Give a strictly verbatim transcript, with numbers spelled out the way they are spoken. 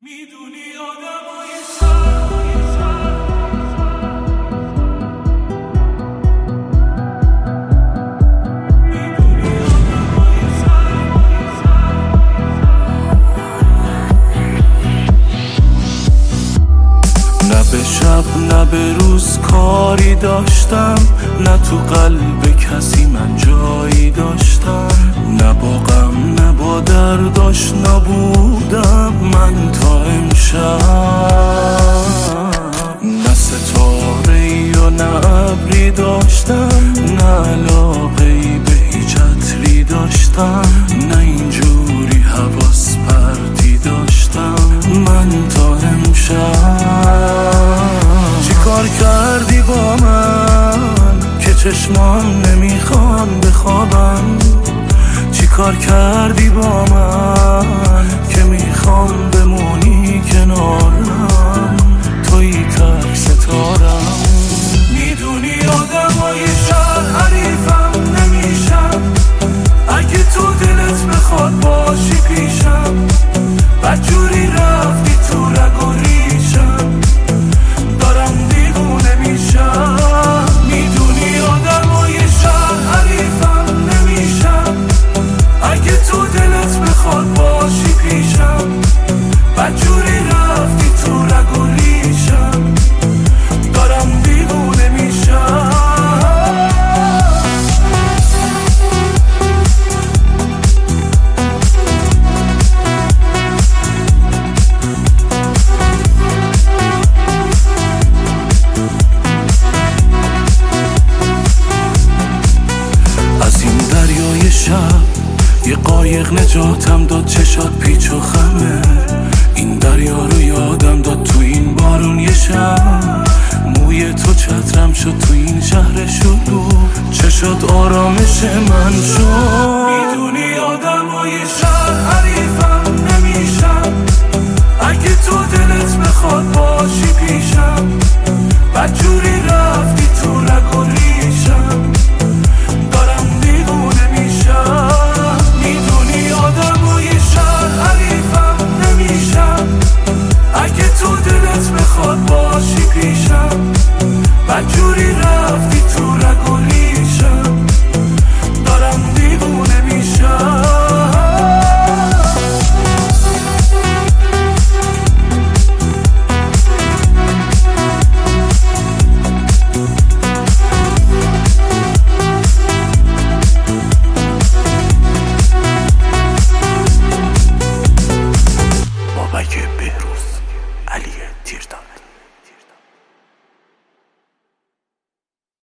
میدونی آدمای شهر نه به شب نه به روز کاری داشتم، نه تو قلب کسی من جایی داشتم، نه با غم نه با درد آشنا بودم من تا امشب. نه ستاره‌ای و نه ابری داشتم، نه علاقه‌ای به هیچ عطری داشتم، نه اینجوری حواس پرتی داشتم من تا امشب. چی کار کردی با من که چشمان نمیخوان بخوابن؟ چی کار کردی با من که میخوام بمونی کنارم؟ توی تک ستارم. میدونی آدمای شهر حریفم نمیشم، اگه تو دلت بخواد باشی پیشم، بدجوری رفتی تو رگ و ریشم، دارم دیوونه میشم. میدونی آدمای شهر حریفم نمیشم، اگه تو دلت بخواد باشی پیشم، بدجوری رفتی تو رگ و ریشم، دارم دیوونه میشم. از این دریای شب یه قایق نجاتم داد، چشات پیچ و خمه، این دریا رو یادم داد تو این بارون یه شب. موی تو چترم شد تو این شهر شلوغ، چشات آرامش من شد. میدونی آدمای شهر حریفم نمیشم، اگه تو دلت بخواد باشی پیشم، بدجوری رفت